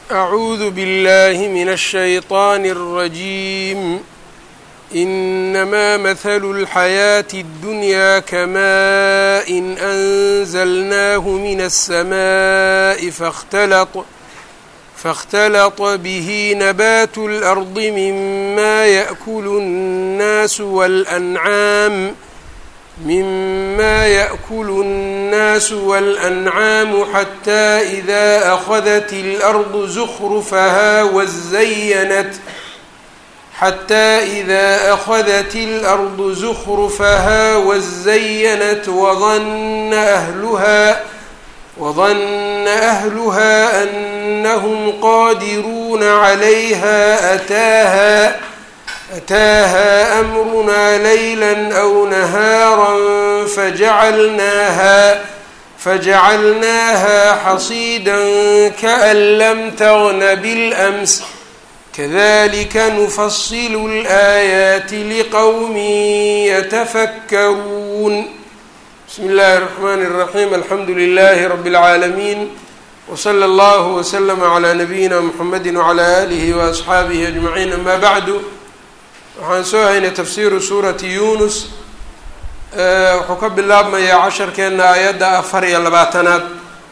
أعوذ بالله من الشيطان الرجيم. إنما مثل الحياة الدنيا كماء أنزلناه من السماء فاختلط به نبات الأرض مما يأكل الناس والأنعام حتى إذا أخذت الأرض زخرفها وزينت وظن أهلها أنهم قادرون عليها أتاها أمرنا ليلا أو نهارا فجعلناها حصيدا كأن لم تغن بالأمس كذلك نفصل الآيات لقوم يتفكرون. بسم الله الرحمن الرحيم. الحمد لله رب العالمين، وصلى الله وسلم على نبينا محمد وعلى آله وأصحaabihi أجمعين. أما بعد، waxaan soo haynay tafsiiru suurati Yunus. wuxuu ka bilaabmayaa casharkeena aayadda 24aad.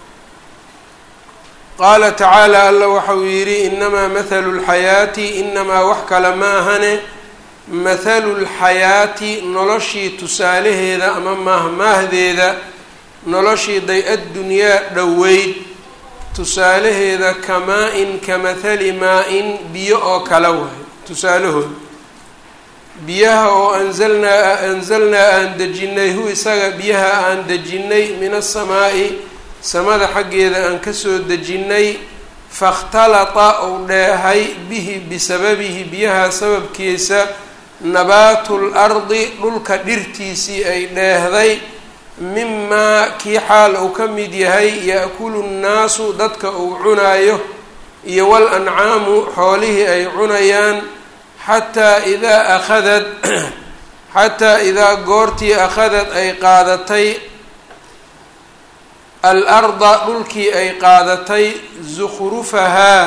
qaala tacaala, alla waxau yidhi inamaa mathalu lxayaati, inamaa wax kale ma ahane mathalu lxayaati noloshii tusaalaheeda ama maahmaahdeeda, noloshii day-addunyaa dhoweyd tusaalaheeda kamaa-in ka mathali maa-in biyo oo kala wahay tusaalahood. biyaha oo anzalnaa aan dejinnay hu isaga biyaha aan dejinnay min asamaa'i samada xaggeeda aan kasoo dejinnay, fakhtalata ou dheehay bihi bisababihi biyaha sababkiisa nabaatul ardi dhulka dhirtiisii ay dheehday, mimaa kii xaal uu ka mid yahay ya'kulu nnaasu dadka uu cunaayo iyo wal ancaamu xoolihii ay cunayaan, xataa idaa goortii akhadad ay qaadatay al-arda dhulkii ay qaadatay zukhrufahaa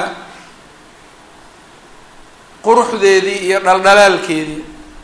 quruxdeedii iyo dhaldhalaalkeedii.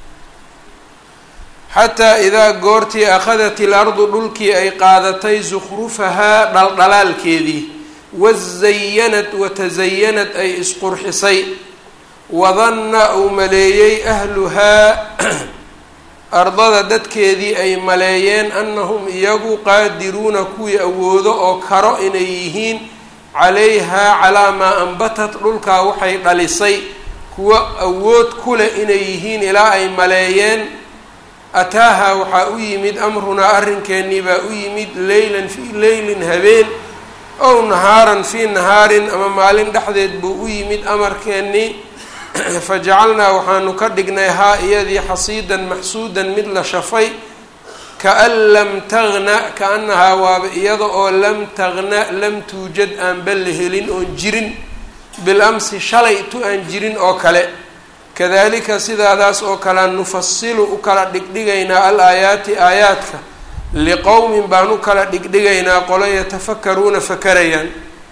xataa idaa goortii akhadat il-ardu dhulkii ay qaadatay zukhrufahaa dhaldhalaalkeedii, wazayanad watasayanad ay isqurxisay, wadanna uu maleeyey ahluhaa ardada dadkeedii ay maleeyeen annahum iyagu qaadiruuna kuwii awoodo oo karo inay yihiin calayhaa calaa maa anbatat dhulkaa waxay dhalisay kuwa awood ku leh inay yihiin ilaa ay maleeyeen. ataaha waxaa u yimid amrunaa arrinkeenii baa u yimid leylan fii leylin habeen, ow nahaaran fii nahaarin ama maalin dhexdeed buu u yimid amarkeennii. fajacalnaa waxaanu ka dhignay haa iyadii xasiidan maxsuudan mid la shafay, kaan lam tagna kaanahaa waaba iyada oo lam tagna lam tuujad aanba la helin oon jirin bilamsi shalay tu aan jirin oo kale. kadalika sidaadaas oo kale nufasilu u kala dhigdhigaynaa al-aayaati aayaadka liqowmin baan u kala dhigdhigaynaa qolo yatafakaruuna fakarayaan.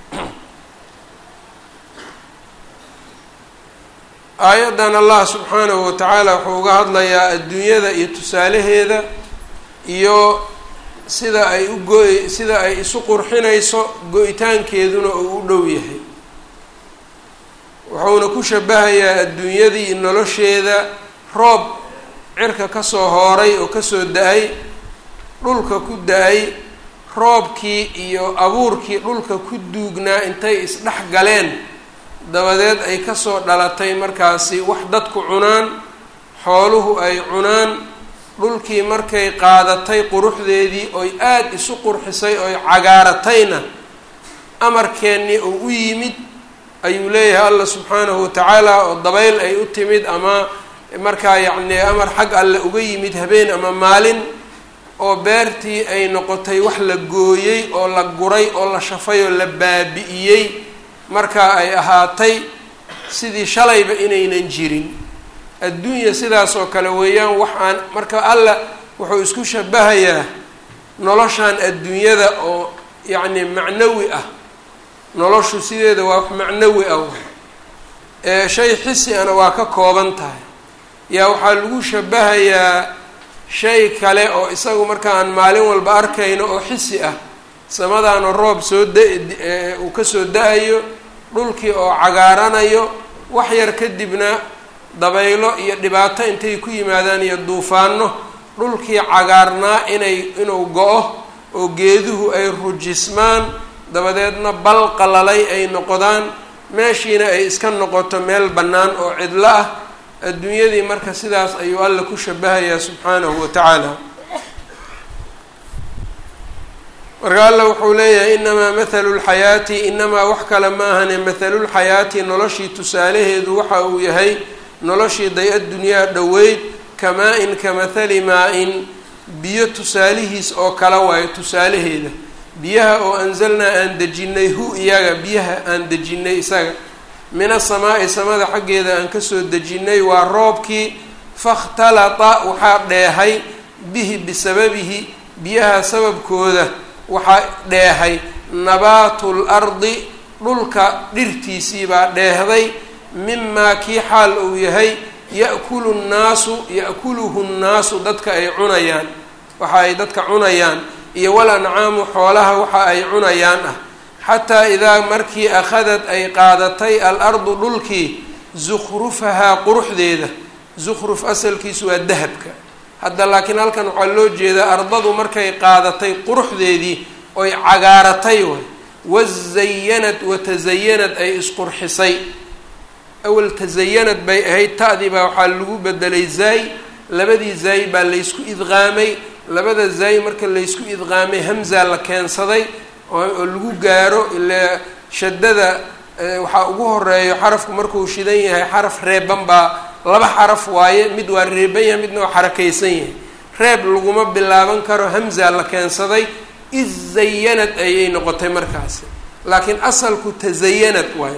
aayaddan allah subxaanahu watacaala wuxuu uga hadlayaa adduunyada iyo tusaalaheeda iyo sida ay isu qurxinayso, go-itaankeeduna uu u dhow yahay. wuxuuna ku shabahayaa adduunyadii nolosheeda roob cirka kasoo hooray oo kasoo da-ay, dhulka ku da-ay, roobkii iyo abuurkii dhulka ku duugnaa intay isdhex galeen dabadeed ay kasoo dhalatay markaasi wax dadku cunaan, xooluhu ay cunaan. dhulkii markay qaadatay quruxdeedii oy aada isu qurxisay oy cagaaratayna amarkeennii uu u yimid ayuu leeyahay allah subxaanahu watacaala, oo dabayl ay u timid ama markaa yacnii amar xag alle uga yimid habeen ama maalin, oo beertii ay noqotay wax la gooyey oo la guray oo la shafay oo la baabi'iyey, markaa ay ahaatay sidii shalayba inaynan jirin. adduunya sidaas oo kale weeyaan. waxaan marka alla wuxuu isku shabahayaa noloshan adduunyada oo yacni macnawi ah noloshu sideeda waa wax macnawi ah shay xisi ana waa ka kooban tahay yaa waxaa lagu shabahayaa shay kale oo isagu markaan maalin walba arkayno oo xisi ah samadaana roob soo uu kasoo da-ayo dhulkii oo cagaaranayo wax yar kadibna dabaylo iyo dhibaato intay ku yimaadaan iyo duufaano dhulkii cagaarnaa inuu go-o oo geeduhu ay rujismaan dabadeedna bal qalalay ay noqdaan meeshiina ay iska noqoto meel bannaan oo cidlo ah adduunyadii marka sidaas ayuu alla ku shabahayaa subxaanahu wa tacaala marka alla wuxuu leeyahay inamaa mathalu lxayaati inamaa wax kale ma ahane mathalulxayaati noloshii tusaalaheedu waxa uu yahay noloshii day-addunyaa dhoweyd kamaa-in ka mathali maa-in biyo tusaalihiis oo kala waayo tusaalaheeda biyaha oo anzalnaa aan dejinnay hu iyaga biyaha aan dejinnay isaga min asamaa'i samada xaggeeda aan kasoo dejinnay waa roobkii fakhtalata waxaa dheehay bihi bisababihi biyaha sababkooda waxaa dheehay nabaatul ardi dhulka dhirtiisii baa dheehday mimaa kii xaal uu yahay ya'kuluhu nnaasu dadka ay cunayaan waxa ay dadka cunayaan iyo wal ancaamu xoolaha waxa ay cunayaan ah xataa idaa markii akhadad ay qaadatay al-ardu dhulkii zukhrufahaa quruxdeeda zukhruf asalkiisu waa dahabka hadda laakiin halkan waxaa loo jeedaa ardadu markay qaadatay quruxdeedii oy cagaaratay way wazayanad watazayanad ay isqurxisay awal tazayanad bay ahayd ta'dii baa waxaa lagu bedelay zaay labadii zaay baa laysku idqaamay labada zaay marka laysku idqaamay hamza la keensaday oo lagu gaaro ilaa shaddada waxaa ugu horeeyo xarafku markuu shidan yahay xaraf reeban baa laba xaraf waaye mid waa reeban yahay midna waa xarakaysan yahay reeb laguma bilaaban karo hamza la keensaday izayanad ayay noqotay markaasi laakiin asalku tazayanad waay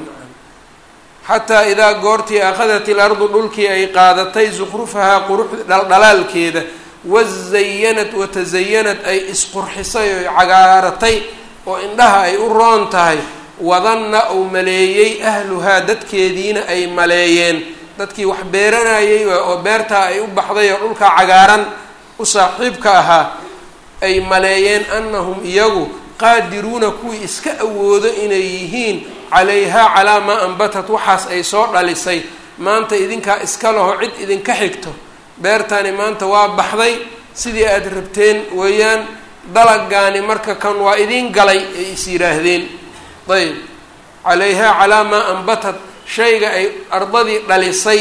xataa idaa goortii akhadat ilardu dhulkii ay qaadatay zukhrufahaa qurux dhaldhalaalkeeda wazayanad watazayanad ay isqurxisay oy cagaaratay oo indhaha ay u roon tahay wadanna uu maleeyey ahluhaa dadkeediina ay maleeyeen dadkii wax beeranayay oo beertaa ay u baxday oo dhulka cagaaran u saaxiibka ahaa ay maleeyeen annahum iyagu qaadiruuna kuwii iska awoodo inay yihiin calayhaa calaa maa anbatat waxaas ay soo dhalisay maanta idinkaa iska laho cid idinka xigto beertani maanta waa baxday sidii aada rabteen weeyaan dalagaani marka kan waa idiin galay ay is yidhaahdeen ayb calayhaa calaa maa anbatat shayga ay ardadii dhalisay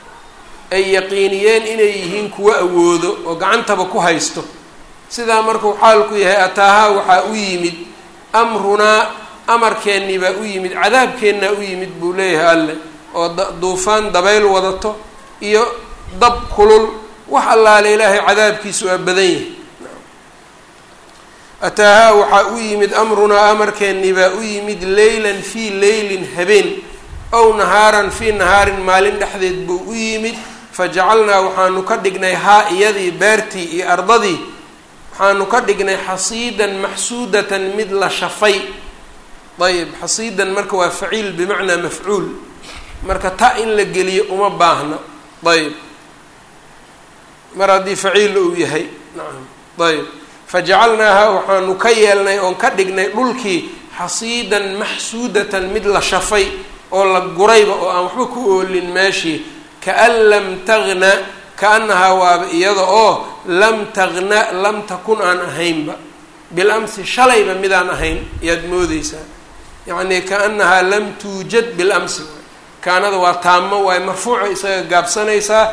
ay yaqiiniyeen inay yihiin kuwo awoodo oo gacantaba ku haysto sidaa markuu xaalku yahay ataahaa waxaa u yimid amrunaa amarkeennii baa u yimid cadaabkeennaa u yimid buu leeyahay alle oo duufaan dabayl wadato iyo dab kulul wax allaale ilaahay cadaabkiisu waa badan yahay ataahaa waxaa u yimid amrunaa amarkeennii baa u yimid leylan fii leylin habeen ow nahaaran fii nahaarin maalin dhexdeed buu u yimid fajacalnaa waxaanu ka dhignay haa iyadii beertii iyo ardadii waxaanu ka dhignay xasiidan maxsuudatan mid la shafay ayb xasiidan marka waa faciil bimacnaa mafcuul marka ta in la geliyo uma baahna ayb mar haddii faciil uu yahay nacam ayb fajacalnaaha waxaanu ka yeelnay oon ka dhignay dhulkii xasiidan maxsuudatan mid la shafay oo la gurayba oo aan waxba ku oolin meeshii kaan lam tagna kaanahaa waaba iyada oo lam tagna lam takun aan ahaynba bilamsi shalayba midaan ahayn ayaad moodeysaa yacni kaanahaa lam tuujad bilamsi kaanada waa taamo waay marfuuca isaga gaabsanaysaa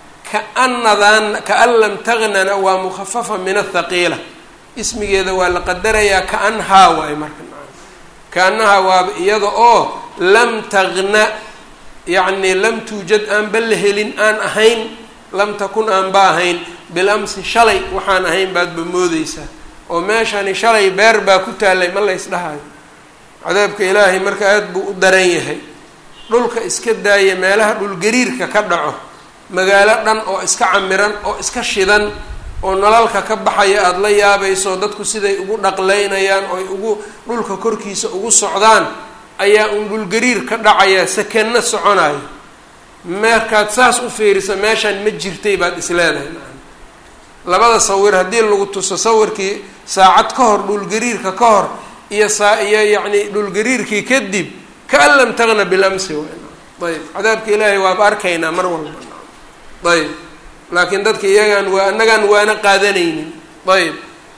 kaan lam tagnana waa mukhafafa min athaqiila ismigeeda waa la qadarayaa kaanhaa waay marka kaanahaa waaba iyada oo lam tagna yacni lam tuujad aanba la helin aan ahayn lam takun aanba ahayn bilamsi shalay waxaan ahayn baadba moodeysaa oo meeshani shalay beer baa ku taallay ma laysdhahayo cadaabka ilaahay marka aada buu u daran yahay dhulka iska daaya meelaha dhulgariirka ka dhaco magaalo dhan oo iska camiran oo iska shidan oo nalalka ka baxaya aada la yaabayso dadku siday ugu dhaqlaynayaan oo ugu dhulka korkiisa ugu socdaan ayaa un dhulgariir ka dhacaya sakanna soconayo. markaad saas u fiirisa meeshaan ma jirtay baad isleedahay. labada sawir haddii lagu tuso sawirkii saacad ka hor dhulgariirka ka hor iyo yacni dhulgariirkii kadib kaan lam tagna bilamsi. ayb cadaabka ilaahay waaba arkaynaa mar walba. ayb laakiin dadka iyagaan annagaan waana qaadanaynin. ayb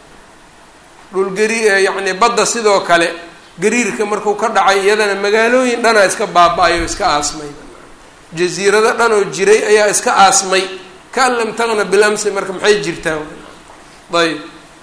yacni badda sidoo kale gariirka markuu ka dhacay iyadana magaalooyin dhanaa iska baaba-ay oo iska aasmay. jasiirado dhan oo jiray ayaa iska aasmay. kaan lam tagna bilamsi marka maxay jirtaa? ayb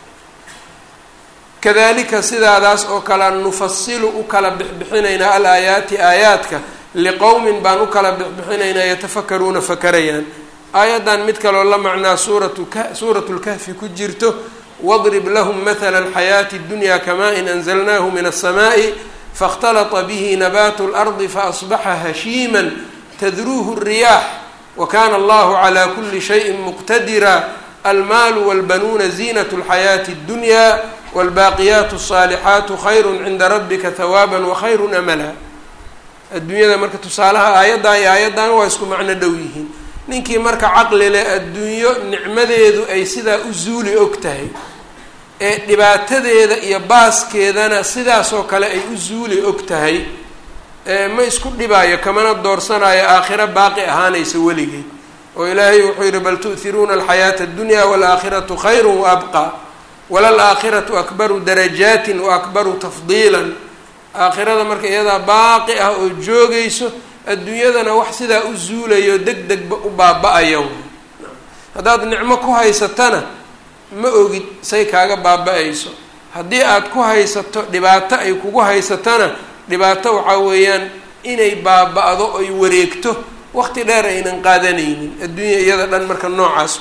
kadalika sidaadaas oo kale nufasilu u kala bixbixinaynaa alaayaati aayaadka liqowmin baan u kala bixbixinaynaa yatafakaruuna fakarayaan. aayaddan mid kaloo la macnaa suuratu lkahfi ku jirto wadrib lahum mathala alxayaati اddunya kamaa-in anzalnaahu min aلsamaaءi faاkhtalata bihi nabaatu اlardi faasbaxa hashiima tadruuhu الriyaax wakana allahu calى kuli shayin muqtadira almaalu walbanuuna ziinat اlxayaati اddunya wاlbaaqiyaatu الصaalixaatu khayru cinda rabbika hawaaba wakhayru amala. adduunyada marka tusaalaha aayaddaa iyo aayaddan waa isku macno dhow yihiin. ninkii marka caqli leh adduunyo nicmadeedu ay sidaa u zuuli og tahay ee dhibaatadeeda iyo baaskeedana sidaasoo kale ay u zuuli og tahay ma isku dhibaayo kamana doorsanayo aakhiro baaqi ahaanaysa weligeed. oo ilaahay wuxuu yihi bal tu'hiruuna alxayaata addunya waalaakhiratu khayru waabqaa walalaakhiratu akbaru darajaatin waakbaru tafdiilan. aakhirada marka iyadaa baaqi ah oo joogayso, adduunyadana wax sidaa u zuulayo deg degba u baaba-aya. haddaad nicmo ku haysatana ma ogid say kaaga baaba-ayso. haddii aad ku haysato dhibaato ay kugu haysatana dhibaato waxaa weeyaan inay baaba-do oy wareegto waqti dheer aynan qaadanaynin. adduunya iyada dhan marka noocaas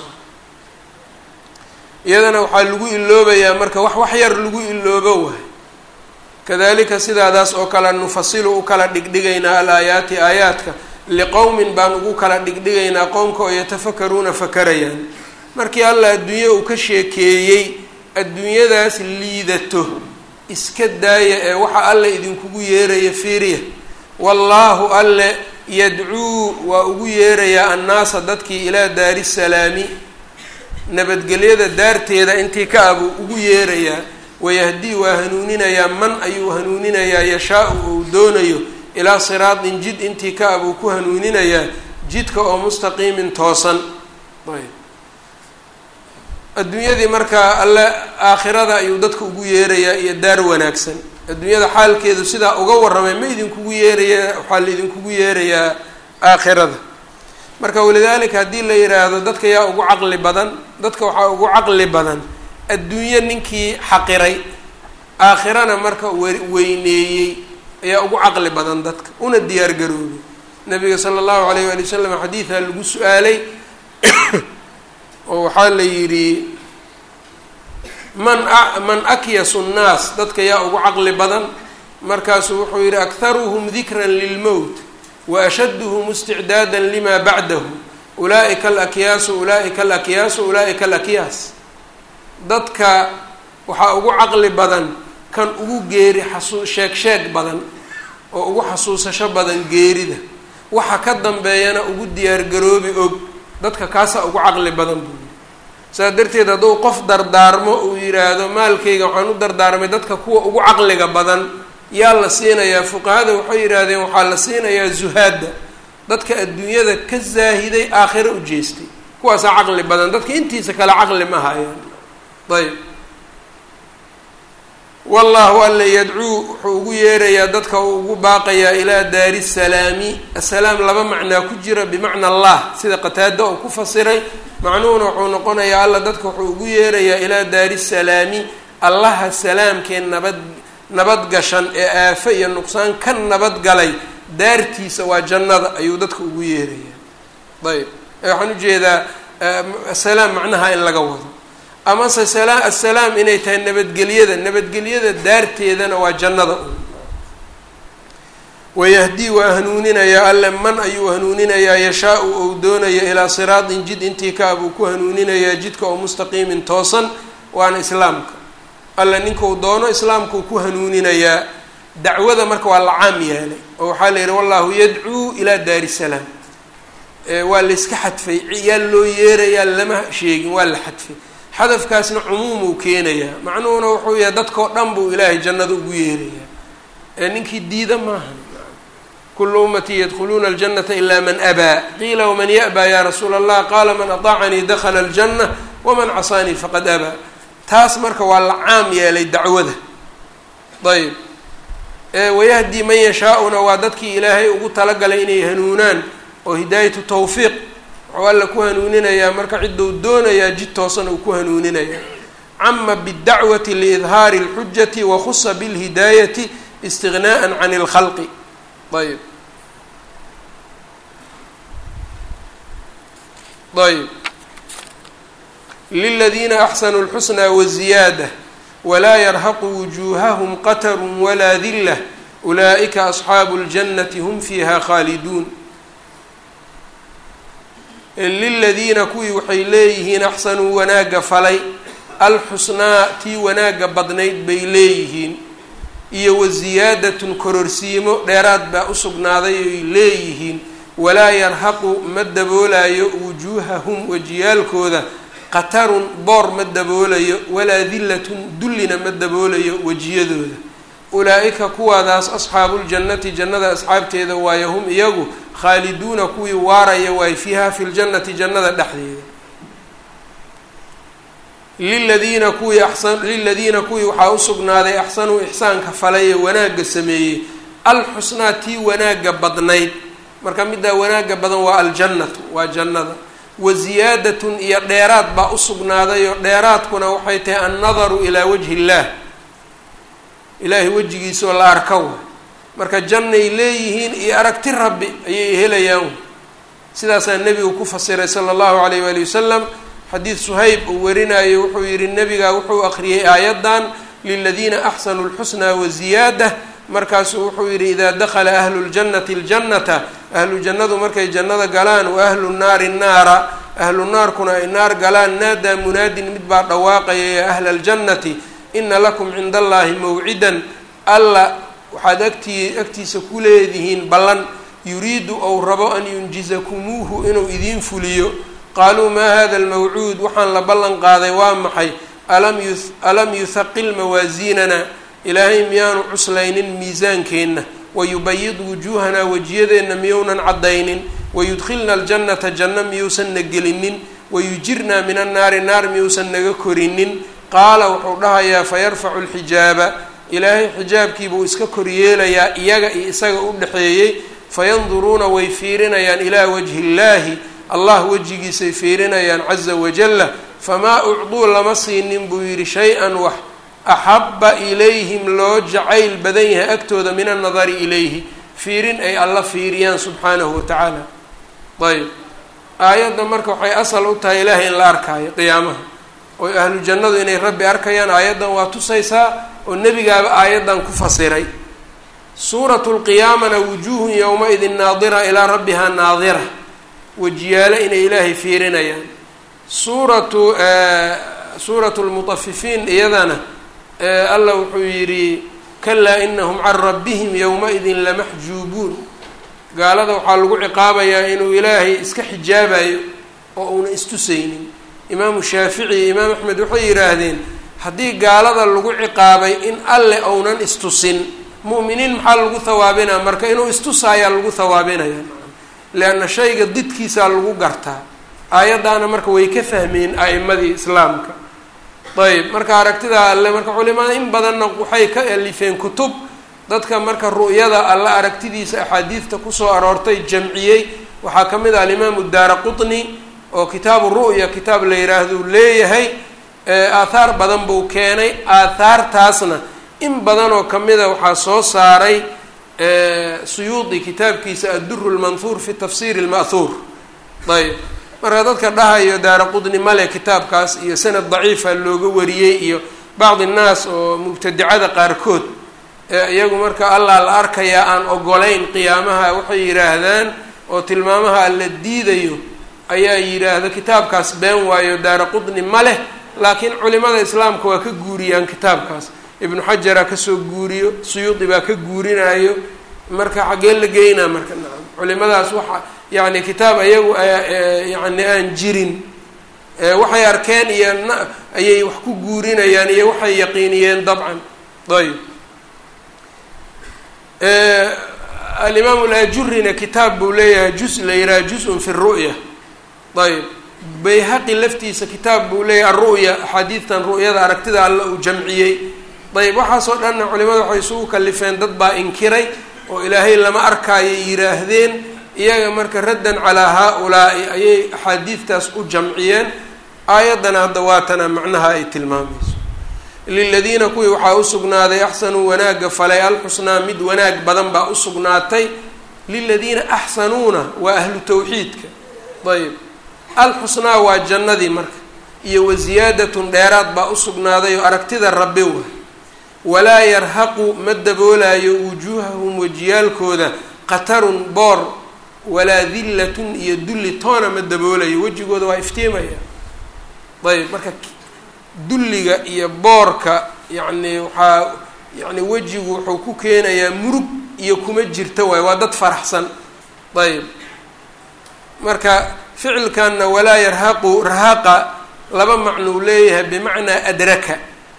iyadana waxaa lagu iloobayaa marka wax yar lagu iloobo waay. kadalika sidaadaas oo kale nufasilu u kala dhigdhigaynaa alaayaati aayaadka liqowmin baan ugu kala dhigdhigaynaa qowmka oo yatafakaruuna fakarayaan. markii alla adduunye uu ka sheekeeyey adduunyadaas liidato iska daaya ee waxa alle idinkugu yeeraya fiiriya. wallaahu alle yadcuu waa ugu yeerayaa annaasa dadkii ilaa daari salaami nabadgelyada daarteeda intii ka abuu ugu yeerayaa. wayahdii waa hanuuninayaa man ayuu hanuuninayaa yashaa-u ou doonayo ilaa siraatin jid intii ka abuu ku hanuuninayaa jidka oo mustaqiimin toosan. adduunyadii markaa alle aakhirada ayuu dadka ugu yeerayaa iyo daar wanaagsan. adduunyada xaalkeedu sidaa uga warramay ma idinkugu yeeraya, waxaa la idinkugu yeerayaa aakhirada. marka walidaalika haddii la yidhaahdo dadka yaa ugu caqli badan, dadka waxaa ugu caqli badan adduunye ninkii xaqiray aakhirana marka weyneeyey ayaa ugu caqli badan dadka una diyaar garoobay. nabiga sala allahu alayh waali wasalam xadiidaa lagu su-aalay oo waxaa la yidhi man akyasu nnaas dadka yaa ugu caqli badan. markaasuu wuxuu yidhi akharuhum dikran lilmowt wa ashadduhum isticdaadan lima bacdahu ulaaika alakyaasu ulaaika alakyaasu ulaaika alakyaas. dadka waxaa ugu caqli badan kan ugu geeri sheeg badan oo ugu xasuusasho badan geerida, waxa ka dambeeyana ugu diyaargaroobi og. dadka kaasaa ugu caqli badan buu yidhi. saa darteed hadduu qof dardaarmo uu yidhaahdo maalkayga waxaan u dardaarmay dadka kuwa ugu caqliga badan yaa la siinayaa. fuqahada waxay yidhaahdeen waxaa la siinayaa zuhaadda, dadka adduunyada ka zaahiday aakhiro u jeestay, kuwaasaa caqli badan. dadka intiisa kale caqli ma hayaan. ayb wallahu alla yadcuu wuxuu ugu yeerayaa dadka uu ugu baaqayaa ilaa daari salaami. asalaam laba macnaa ku jira bimacna allah sida qataada oo ku fasiray. macnuhuna wuxuu noqonayaa alla dadka wuxuu ugu yeerayaa ilaa daari salaami, allaha salaamkee nabad gashan ee aafo iyo nuqsaan ka nabadgalay daartiisa waa jannada ayuu dadka ugu yeerayaa. ayb waxaan ujeedaa asalaam macnaha in laga wado, amase assalaam inay tahay nabadgelyada daarteedana waa jannada. wayahdii waa hanuuninayaa alle man ayuu hanuuninayaa yashaa-u ou doonayo ilaa siraatin jid intii ka abuu ku hanuuninayaa jidka oo mustaqiimin toosan waana islaamka. alle ninkuu doono islaamkuu ku hanuuninayaa. dacwada marka waa la caam yeelay oo waxaa la yidhi wallahu yadcuu ilaa daari salaam waa la iska xadfay yaa loo yeerayaa lama sheegin waa la xadfay xadafkaasna cumuum uu keenayaa macnuhuna wuxuu yahay dadkao dhan buu ilaahay jannada ugu yeerayaa ninkii diida maaha kulu ummatii yadkhuluuna aljannata ilaa man abaa qiila waman ya'baa ya rasuula allah qaala man ataacanii dakhala aljanna waman casaanii faqad abaa taas marka waa la caam yeelay dacwada ayb wayahdi man yashaa-una waa dadkii ilaahay ugu talagalay inay hanuunaan oo hidaayatu tawfiiq wuxuu alla ku hanuuninayaa marka cidduu doonayaa jid toosan uu ku hanuuninayaa cama bاdacwati liidhaari اlxujati wakhusa bilhidaayati istignaءa can اlkhalqi ayb ayb liladiina axsanuu اlxusnى waziyaada walaa yarhaqu wujuuhahum qatru walaa dila ulaa'ika asxaabu اljannati hum fiiha khaaliduun liladiina kuwii waxay leeyihiin axsanuu wanaagga falay alxusnaa tii wanaagga badnayd bay leeyihiin iyo wasiyaadatun kororsiimo dheeraad baa u sugnaaday ay leeyihiin walaa yarhaqu ma daboolayo wujuuhahum wejiyaalkooda qatarun boor ma daboolayo walaa dillatun dullina ma daboolayo wejiyadooda ulaa-ika kuwaadaas asxaabuuljannati jannada asxaabteeda waayo hum iyagu khaaliduuna kuwii waaraya waay fiiha fi ljannati jannada dhexdeeda liladiina kuwii waxaa u sugnaaday axsanuu ixsaanka falay ee wanaagga sameeyey alxusnaa tii wanaagga badnayd marka middaa wanaagga badan waa aljannatu waa jannada wasiyaadatun iyo dheeraad baa u sugnaaday oo dheeraadkuna waxay tahay annadaru ilaa wajhi illaah ilaahay wejigiisaoo la arka wa marka jannay leeyihiin iyo aragti rabbi ayay helayaan sidaasaa nebigu ku fasiray sala allahu calayh waali wasalam xadiid suhayb uu warinayo wuxuu yihi nebigaa wuxuu aqriyay aayaddan liladiina axsanuu lxusnaa waziyaada markaasuu wuxuu yihi idaa dakhala ahlu ljannati ljannata ahlu jannadu markay jannada galaan wa ahlu nnaari nnaara ahlu naarkuna ay naar galaan naadaa munaadin mid baa dhawaaqaya ya ahla aljannati ina lakum cinda allahi mawcidan alla waxaad agtiisa ku leedihiin ballan yuriidu ou rabo an yunjizakumuuhu inuu idiin fuliyo qaaluu maa hada almawcuud waxaan la ballan qaaday waa maxay alam yuthaqil mawaasiinana ilaahay miyaanu cuslaynin miisaankeenna wayubayid wujuuhanaa wejiyadeenna miyounan caddaynin wayudkhilna aljannata janno miyuusan na gelinin wayujirnaa min annaari naar miyuusan naga korinin qaala wuxuu dhahayaa fayarfacu lxijaaba ilaahay xijaabkiibuu iska koryeelayaa iyaga iyo isaga u dhexeeyey fayanduruuna way fiirinayaan ilaa wajhi illaahi allah wejigiisay fiirinayaan caza wajalla famaa ucduu lama siinin buu yidhi shay-an wax axabba ilayhim loo jacayl badan yahay agtooda min annadari ilayhi fiirin ay alla fiiriyaan subxaanahu watacaala ayb aayadda marka waxay asal u tahay ilaahay in la arkaayo qiyaamaha oo ahlu jannadu inay rabbi arkayaan aayaddan waa tusaysaa oo nebigaaba aayaddan ku fasiray suuratu lqiyaamana wujuuhun yowma-idin naadira ilaa rabbihaa naadira wejiyaalo inay ilaahay fiirinayaan suuratu lmutafifiin iyadana allah wuxuu yidhi kalaa inahum can rabbihim yowma-idin lamaxjuubuun gaalada waxaa lagu ciqaabayaa inuu ilaahay iska xijaabayo oo uuna istusaynin imaamu shaafici iyo imaam axmed waxay yidhaahdeen haddii gaalada lagu ciqaabay in alle ounan istusin mu'miniin maxaa lagu hawaabinaa marka inuu istusaayaa lagu hawaabinaya leanna shayga didkiisaa lagu gartaa aayaddaana marka way ka fahmeen a'imadii islaamka ayb marka aragtida alle marka culimada in badanna waxay ka alifeen kutub dadka marka ru'yada alle aragtidiisa axaadiidta kusoo aroortay jamciyey waxaa ka mid ah alimaamu daara qutni oo kitaabu ru'ya kitaab la yidhaahdu leeyahay aathaar badan buu keenay aathaartaasna in badanoo kamida waxaa soo saaray suyuudi kitaabkiisa adduru lmanhuur fi tafsiiri lma'huur ayb marka dadka dhahayo daara qudni male kitaabkaas iyo sanad daciifa looga wariyey iyo bacdi nnaas oo mubtadicada qaarkood iyagu marka allah la arkayaa aan ogolayn qiyaamaha waxay yidhaahdaan oo tilmaamaha alla diidayo ayaa yidhaahda kitaabkaas been waayo daara qudni ma leh laakiin culimada islaamka waa ka guuriyaan kitaabkaas ibnu xajara kasoo guuriyo, suyuudi baa ka guurinayo, marka xaggee la geynaa marka nacam culimadaas waxa yani kitaab ayagu yani aan jirin waxay arkeen iyo ayay wax ku guurinayaan iyo waxay yaqiiniyeen dabcan. ayb alimaam al-ajurina kitaab buu leeyahay juz la yiraha juz-un fi ru'ya. ayb bayhaqi laftiisa kitaab buu leeyahay aru'ya, axaadiidtan ru'yada aragtida alla uu jamciyey. ayb waxaasoo dhanna culimada waxay isugu kalifeen dad baa inkiray oo ilaahay lama arkaayo yiraahdeen, iyaga marka raddan calaa haa-ulaa'i ayay axaadiidtaas u jamciyeen. aayaddana hadda waatana macnaha ay tilmaamayso. liladiina kuwii waxaa usugnaaday axsanuu wanaagga falay alxusnaa mid wanaag badan baa usugnaatay. liladiina axsanuuna waa ahlu tawxiidka. ayb alxusnaa waa jannadii marka, iyo wasiyaadatun dheeraad baa usugnaaday oo aragtida rabbi wa. walaa yarhaqu ma daboolayo wujuuhahum wejiyaalkooda qatarun boor, walaa dillatun iyo dulli toona ma daboolayo, wejigooda waa iftiimaya. ayb marka dulliga iyo boorka yani waxaa yani wejigu wuxuu ku keenayaa murug iyo kuma jirta waay, waa dad faraxsan. ayb marka ficilkanna walaa yarhaqu rahaqa laba macnuu leeyahay, bimacnaa adraka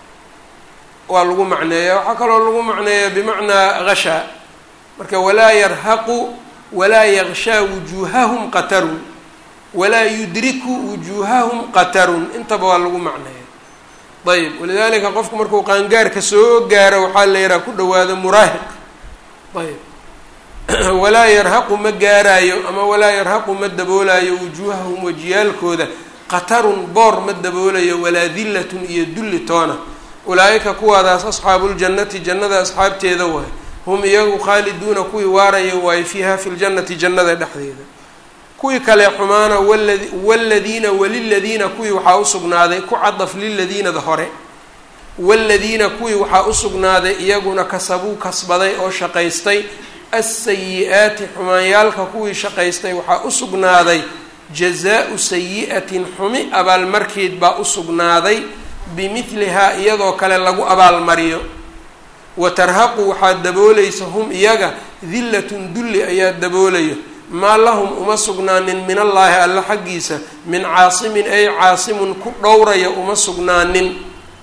waa lagu macneeya, waxaa kaloo lagu macneeya bimacnaa gashaa. marka walaa yarhaqu walaa yagshaa wujuuhahum qatarun walaa yudriku wujuuhahum qatarun, intaba waa lagu macneeya. ayb walidaalika qofku markuu qaangaarka soo gaaro waxaa la yidhaha ku dhawaado muraahiq. ayb walaa yarhaqu ma gaaraayo ama walaa yarhaqu ma daboolayo wujuuhahum wejiyaalkooda qatarun boor ma daboolayo, walaa dillatun iyo dulli toona. ulaa-ika kuwaadaas asxaabuljannati jannada asxaabteeda waay, hum iyagu khaaliduuna kuwii waaraya waaye fiiha fi ljannati jannada dhexdeeda. kuwii kale xumaana waladiina waliladiina kuwii waxaa usugnaaday ku cadaf liladiinada hore. waladiina kuwii waxaa usugnaaday iyaguna kasabuu kasbaday oo shaqaystay asayi-aati xumaanyaalka kuwii shaqaystay waxaa usugnaaday jazaau sayi-atin xumi abaalmarkeed baa usugnaaday bimidlihaa iyadoo kale lagu abaalmariyo. watarhaqu waxaa daboolaysa hum iyaga dillatun dulli ayaa daboolayo, maa lahum uma sugnaanin min allaahi alla xaggiisa min caasimin ay caasimun ku dhowraya uma sugnaanin.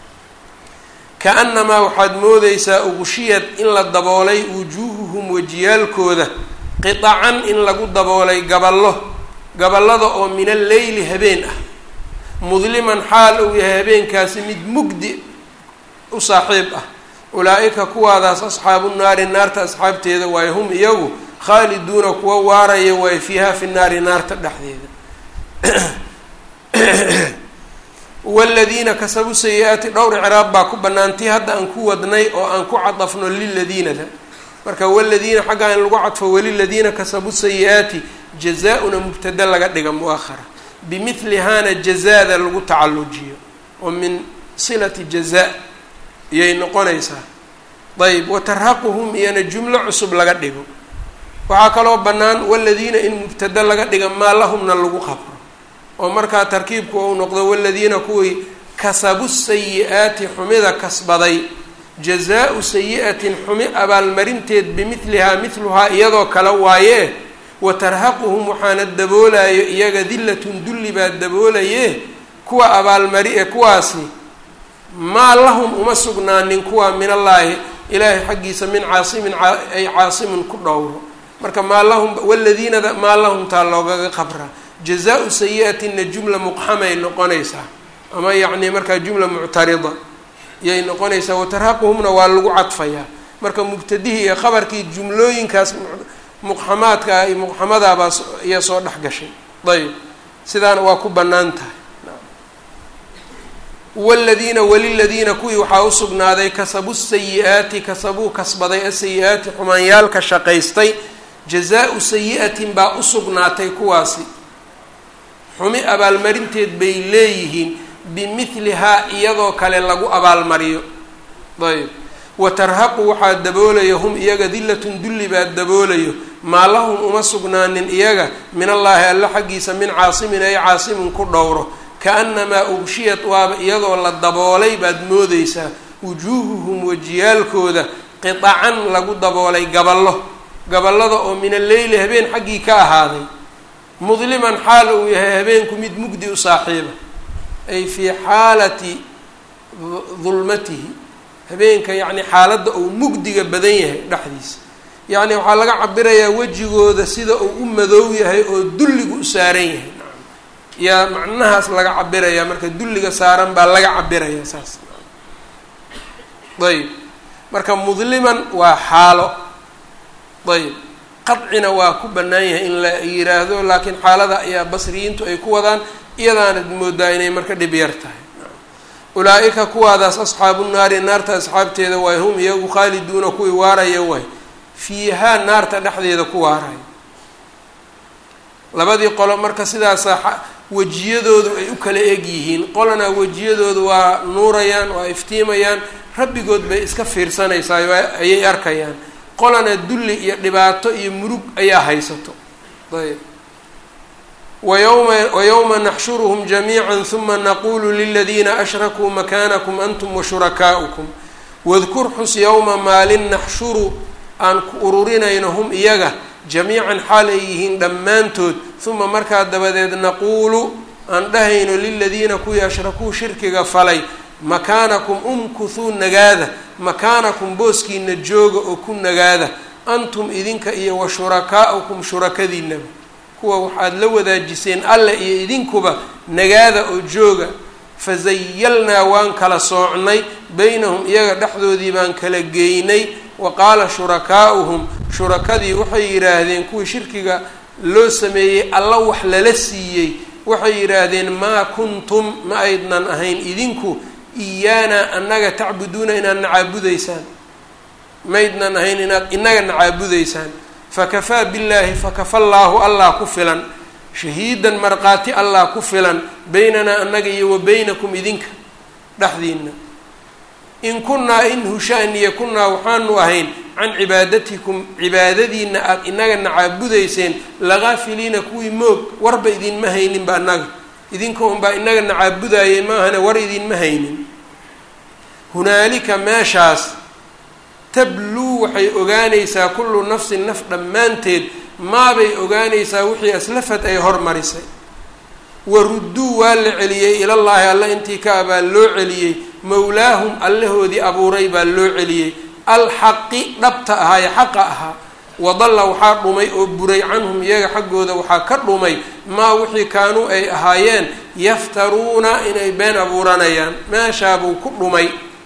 ka-annamaa waxaad moodaysaa ugushiyad in la daboolay wujuuhuhum wejiyaalkooda qiطacan in lagu daboolay gaballada oo min alleyli habeen ah, mudliman xaal uu yahay habeenkaasi mid mugdi u saaxiib ah. ulaa-ika kuwaadaas asxaabu naari naarta asxaabteeda waaye, hum iyagu khaaliduuna kuwa waaraya waaye fiiha fi naari naarta dhexdeeda. waladiina kasabuu sayi-aati dhowr icraab baa ku banaantii hadda aan ku wadnay oo aan ku cadafno liladiinada. marka waladiina xaggaa in lagu cadfo waliladiina kasabuu sayi-aati jazaa-una mubtada laga dhiga mu-ahara, bimidlihaana jazaada lagu tacallujiyo oo min silati jazaa iyay noqonaysaa. ayb watarhaquhum iyana jumlo cusub laga dhigo. waxaa kaloo bannaan waladiina in mubtada laga dhiga maa lahumna lagu qabro oo markaa tarkiibku uu noqdo waladiina kuwii kasabu sayi-aati xumida kasbaday, jazaau sayi-atin xumi abaalmarinteed bimidlihaa midluhaa iyadoo kale waaye. watarhaquhum waxaana daboolayo iyaga dillatun dulli baa daboolaye, kuwa abaalmari ee kuwaasi maa lahum uma sugnaanin kuwa min allaahi ilaahay xaggiisa min caasimin ay caasimun ku dhowro. marka maa lahum waladiinada maa lahum taa loogaga qabraa. jazaau sayi-atinna jumla muqxamay noqonaysaa ama yacni markaa jumla muctarida yay noqonaysaa. watarhaquhumna waa lagu cadfayaa marka mubtadihii iyo khabarkii jumlooyinkaas muqxamaadka iyo muqxamadaabaa iya soo dhex gashay. ayb sidaana waa ku bannaan tahay. waladiina waliladiina kuwii waxaa usugnaaday kasabu sayi-aati kasabuu kasbaday asayi-aati xumaanyaalka shaqaystay, jazaau sayi-atin baa usugnaatay kuwaasi xumi abaalmarinteed bay leeyihiin bimidlihaa iyadoo kale lagu abaalmariyo. ayb watarhaqu waxaa daboolayo hum iyaga dillatun dulli baa daboolayo, maa lahum uma sugnaanin iyaga min allaahi alla xaggiisa min caasimin ay caasimin ku dhowro. ka-annamaa ugshiyad waaba iyadoo la daboolay baad moodeysaa wujuuhuhum wajiyaalkooda qiطacan lagu daboolay gaballada oo min alleyli habeen xaggii ka ahaaday mudliman xaal uu yahay habeenku mid mugdi u saaxiiba ay fii xaalati dulmatihi habeenka yacni xaaladda uu mugdiga badan yahay dhexdiisa yacni waxaa laga cabirayaa wejigooda sida uu u madow yahay oo dulligu u saaran yahay yaa macnahaas laga cabirayaa marka dulliga saaran baa laga cabirayaa saas ayb marka mudliman waa xaalo ayb qadcina waa ku bannaan yahay in la yiraahdo laakiin xaalada ayaa basriyiintu ay ku wadaan iyadaanad moodaa inay marka dhib yar tahay ulaa-ika kuwaadaas asxaabu naari naarta asxaabteeda waay hum iyagu khaaliduuna kuwii waaraya waay fiihaa naarta dhexdeeda ku waaraya labadii qolo marka sidaasa wejiyadoodu ay u kala eg yihiin qolana wejiyadoodu waa nuurayaan waa iftiimayaan rabbigood bay iska fiirsanaysaa ayay arkayaan qolana dulli iyo dhibaato iyo murug ayaa haysato ayb wayowma naxshuruhum jamiica huma naqulu liladiina ashrakuu makaanakum antum washurakaa'ukum wadkur xus yowma maalin naxshuru aan ku ururinayno hum iyaga jamiican xaal ay yihiin dhammaantood huma markaa dabadeed naquulu aan dhahayno liladiina kuwii ashrakuu shirkiga falay makaanakum umkuthuu nagaada makaanakum booskiina jooga oo ku nagaada antum idinka iyo wa shurakaa'ukum shurakadiinaba kuwa waxaad la wadaajiseen alle iyo idinkuba nagaada oo jooga fazayalnaa waan kala soocnay baynahum iyaga dhexdoodii baan kala geynay wa qaala shurakaa'uhum shurakadii waxay yidhaahdeen kuwii shirkiga loo sameeyey alla wax lala siiyey waxay yidhaahdeen maa kuntum ma aydnan ahayn idinku iyaana annaga tacbuduuna inaad nacaabudaysaan maydnan ahayn inaad inaga nacaabudaysaan fakafaa billaahi fakafa llaahu allah ku filan shahiidan markhaati allah ku filan baynanaa annaga iyo wa baynakum idinka dhexdiina in kunnaa in hushaaniya kunnaa waxaanu ahayn can cibaadatikum cibaadadiina aada inaga nacaabudayseen lagaafiliina kuwii moog warba idinma hayninba annaga idinka unbaa inaga nacaabudayay maahane war idinma haynin hunaalika meeshaas tabluu waxay ogaanaysaa kullu nafsin naf dhammaanteed maabay ogaanaysaa wixii aslafad ay hormarisay warudduu waa la celiyey ilallaahi alle intii ka abaa loo celiyey mawlaahum allahoodii abuuray baa loo celiyey alxaqi dhabta ahaa ee xaqa ahaa wadalla waxaa dhumay oo buray canhum iyaga xaggooda waxaa ka dhumay maa wixii kaanuu ay ahaayeen yaftaruuna inay been abuuranayaan meeshaabuu ku dhumay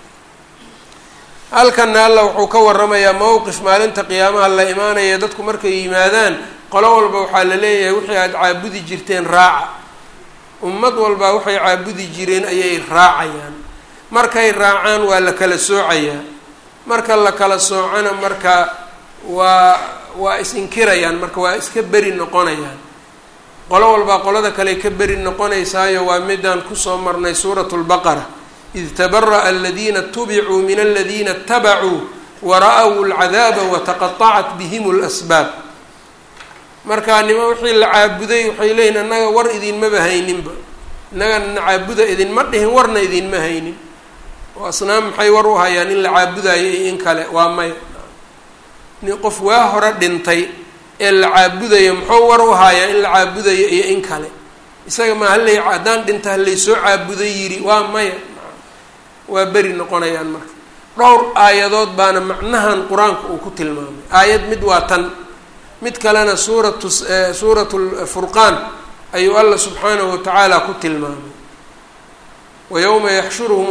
halkana alla wuxuu ka waramayaa mowqif maalinta qiyaamaha la imaanaya dadku markay yimaadaan qolo walba waxaa la leeyahay wixii aada caabudi jirteen raaca ummad walba waxay caabudi jireen ayay raacayaan markay raacaan waa la kala soocayaa marka la kala soocana marka waa is-inkirayaan marka waa iska beri noqonayaan qolo walbaa qolada kale ka beri noqonaysaayo waa midaan kusoo marnay suuratu lbaqara id tabara'a aladiina tubicuu min aladiina اtabacuu wara'w اlcadaaba wataqaطacat bihim اlasbaab markaa nima wixii la caabuday waxay leeyihin annaga war idinmaba hayninba innaga nacaabuda idinma dhihin warna idinma haynin oo asnaam maxay war u hayaan in la caabudayo iyo in kale waa maya nin qof waa hore dhintay ee la caabudayo muxuu war u hayaa in la caabudayo iyo in kale isaga ma halay haddaan dhinta halaysoo caabuday yidhi waa maya waa beri noqonayaan marka dhowr aayadood baana macnahan qur-aanka uu ku tilmaamay aayad mid waa tan mid kalena suuratu lfurqaan ayuu alla subxaanahu watacaala ku tilmaamay wayowma yaxshuruhum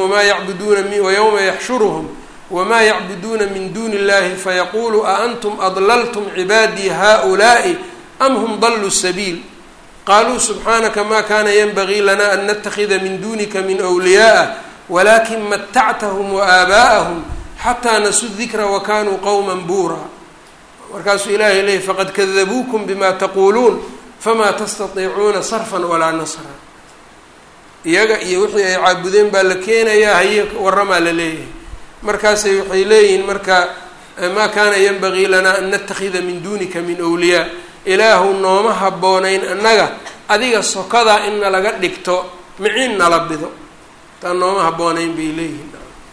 wamaa yacbuduuna min duuni illahi fayaqulu a antum adlaltum cibaadii haؤulaaءi am hum daluu sabiil qaluu subxaanaka ma kana yanbagii lana an natakida min dunika min wliyaءa walakin matactahum waaaba'ahum xataa nasuu dikra wakanuu qowma buuraa markaasuu ilaahay leeyay faqad kadabuukum bima taquuluun famaa tastatiicuuna sarfan walaa nasra iyaga iyo wixii ay caabudeen baa la keenayaa haye waramaa la leeyahay markaasay waxay leeyihiin marka maa kaana yanbagii lanaa an natakida min duunika min wliyaa ilaahu nooma habboonayn annaga adiga sokadaa in nalaga dhigto miciin nala bido taan nooma habboonayn bay leeyihiin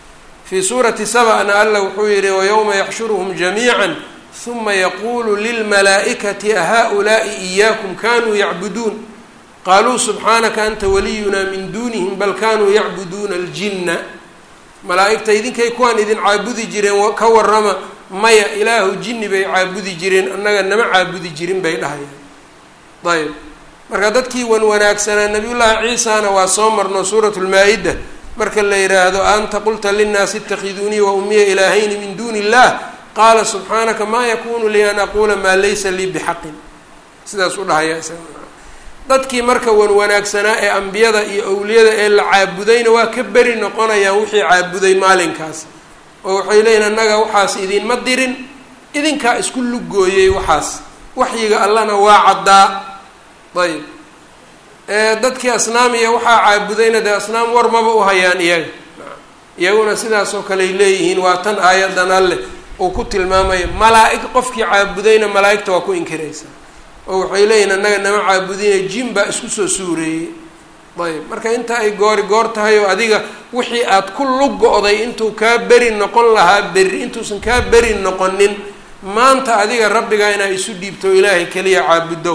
fii suurati sabana alla wuxuu yihi wayowma yaxshuruhum jamiica huma yaquulu lilmalaa'ikati ahaؤulaaءi إiyaakum kanuu yacbuduun qaaluu subxaanaka anta waliyunaa min duunihim bal kanuu yacbuduuna اljinna. malaa'igta idinkay kuwaan idin caabudi jireen ka warrama, maya ilaahu jinni bay caabudi jireen annaga nama caabudi jirin bay dhahayaan. ayb marka dadkii wanaagsanaa nabiyullaahi ciisana waa soo marno suuratu lmaa-ida marka la yidhaahdo anta qulta linnaasi ittakiduunii wa ummiya ilaahayni min duuni illah qaala subxaanaka maa yakunu lii an aquula maa laysa lii bixaqin, sidaas u dhahaya dadkii marka wanaagsanaa ee ambiyada iyo awliyada ee la caabudayna waa ka beri noqonayaan wixii caabuday maalinkaas oo waxay leeyihin annaga waxaas idinma dirin, idinkaa isku lugooyey waxaas, waxyiga allana waa caddaa. ayb dadkii asnaamiya waxaa caabudayna dee asnaam war maba u hayaan iyaguna sidaas oo kale ay leeyihiin. waa tan aayadan alleh uu ku tilmaamaya malaa-ig qofkii caabudayna malaa-igta waa ku inkiraysaa oo waxay leeyihin annaga nama caabudina jin baa isku soo suureeyey. ayb marka inta ay goor tahay oo adiga wixii aad ku lug go-day intuu kaa beri noqon lahaa berri intuusan kaa beri noqonin maanta adiga rabbigaa inaa isu dhiibto ilaahay keliya caabudow.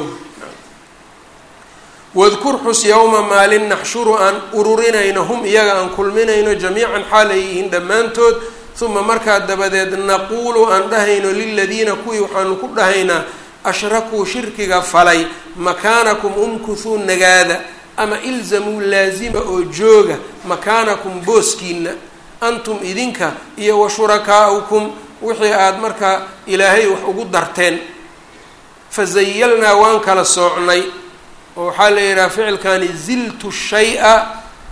wadkur xus yowma maalin naxshuru aan ururinayno hum iyaga aan kulminayno jamiican xaal ay yihiin dhammaantood uma markaa dabadeed naquulu aan dhahayno liladiina kuwii waxaanu ku dhahaynaa ashrakuu shirkiga falay makaanakum umkuthuu nagaada ama ilzamuu laazima oo jooga makaanakum booskiina antum idinka iyo wa shurakaa'ukum wixii aada markaa ilaahay wax ugu darteen. fazayalnaa waan kala soocnay oo waxaa la yidhaha ficilkani ziltu shaya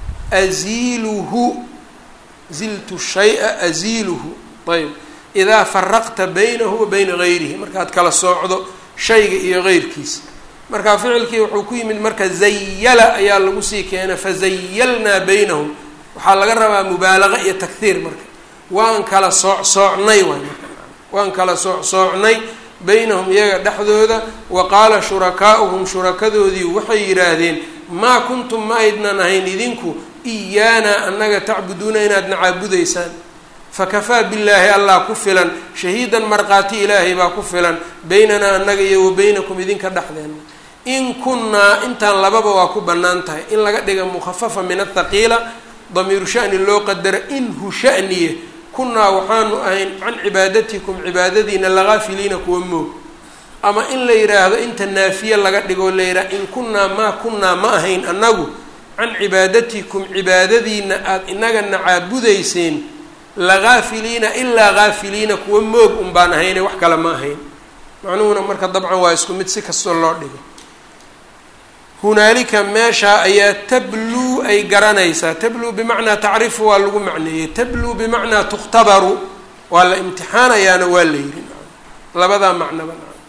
aziiluhu, ziltu shaya aziiluhu. ayb idaa faraqta baynahu wa bayna gayrihi markaad kala soocdo shayga iyo geyrkiisa. marka ficilkii wuxuu ku yimid marka zayala ayaa lagu sii keenay fazayalnaa baynahum, waxaa laga rabaa mubaalaqa iyo takhiir. marka waan kala soocnay waan kala soocnay baynahum iyaga dhexdooda. wa qaala shurakaa'uhum shurakadoodii waxay yidhaahdeen maa kuntum ma aydnan ahayn idinku iyaanaa annaga tacbuduuna inaadna caabudaysaan. fakafaa billaahi allah ku filan shahiidan markhaati ilaahay baa ku filan baynanaa annaga iyo wa baynakum idinka dhexdeena. in kunnaa intaan lababa waa ku bannaan tahay in laga dhiga mukhafafa min athaqiila damiiru sha'ni loo qadara inhu sha'niye kunnaa waxaanu ahayn can cibaadatikum cibaadadiina lagaafiliina kuwa moog, ama in la yidhaahdo inta naafiye laga dhigoo la yidhaha in kunnaa maa kunnaa ma ahayn annagu can cibaadatikum cibaadadiina aada inagana caabudayseen lagaafiliina ilaa gaafiliina kuwa moog un baan ahayne wax kale ma ahayn. macnuhuna marka dabcan waa isku mid si kastoo loo dhigo. hunaalika meeshaa ayaa tabluu ay garanaysaa. tabluu bimacnaa tacrifu waa lagu macneeyey, tabluu bimacnaa tukhtabaru waa la imtixaanayaana waa la yidhi labadaa macnaba.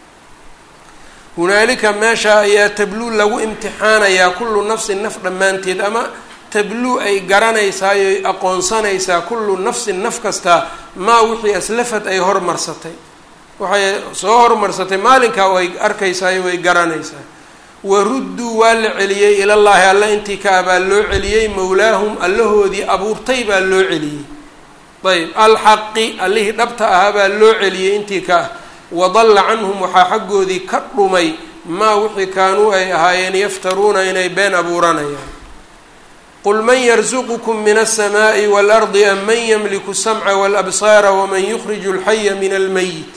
hunaalika meeshaa ayaa tabluu lagu imtixaanayaa kullu nafsin naf dhammaanteed, ama tabluu ay garanaysaay oy aqoonsanaysaa kullu nafsin naf kastaa maa wixii aslafad ay hormarsatay, waxay soo hormarsatay maalinkaa way arkaysaay way garanaysaa. warudduu waa la celiyey ilallaahi alla intii ka baa loo celiyey mowlaahum allahoodii abuurtay baa loo celiyey. ayb alxaqi allihii dhabta ahaa baa loo celiyey intii ka ah. wadalla canhum waxaa xaggoodii ka dhumay maa wixii kaanuu ay ahaayeen yaftaruuna inay been abuuranayaan. qul man yarzuqukum min alsamaa'i waalardi am man yamliku asamca waalabsaara waman yukhriju alxaya min almayit.